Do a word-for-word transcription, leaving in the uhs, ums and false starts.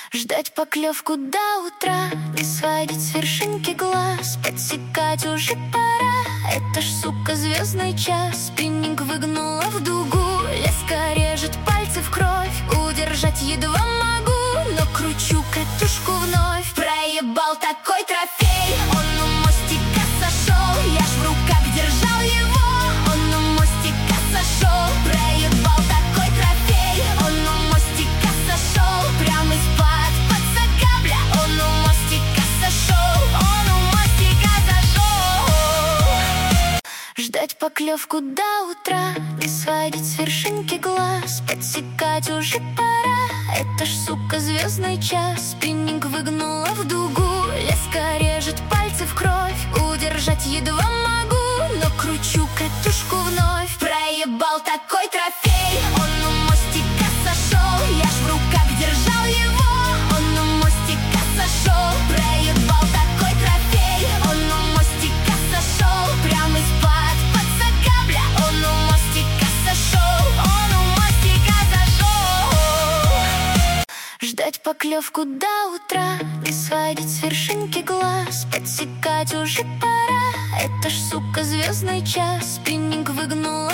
Ждать поклевку до утра, не сводить с вершинки глаз, подсекать уже пора, это ж, сука, звездный час. Спиннинг выгнула в дугу, леска режет пальцы в кровь, удержать едва могу, но кручу катушку вновь. Проебал такой трофей, он у мостика сошел, я ж в руках держал его, он у мостика сошел. Проебал такой трофей, он у мостика сошел, прям из-под пацака, бля, он у мостика сошел, он у мостика сошел. Ждать поклевку до утра, не сводить с вершинки глаз, подсекать уже пора, это ж, сука, звездный час. Спиннинг выгнула в дугу, леска режет пальцы в кровь, удержать едва могу, но кручу катушку вновь. Проебал такой трофей, он у мостика сошел, я ж в руках держал его, он у мостика сошел. Проебал такой трофей, он у мостика сошел, прям из-под пацака, бля, он у мостика сошел, он у мостика сошел. Ждать поклевку до утра, не сводить с вершинки глаз, подсекать уже пора, это ж, сука, звездный час. Спиннинг выгнула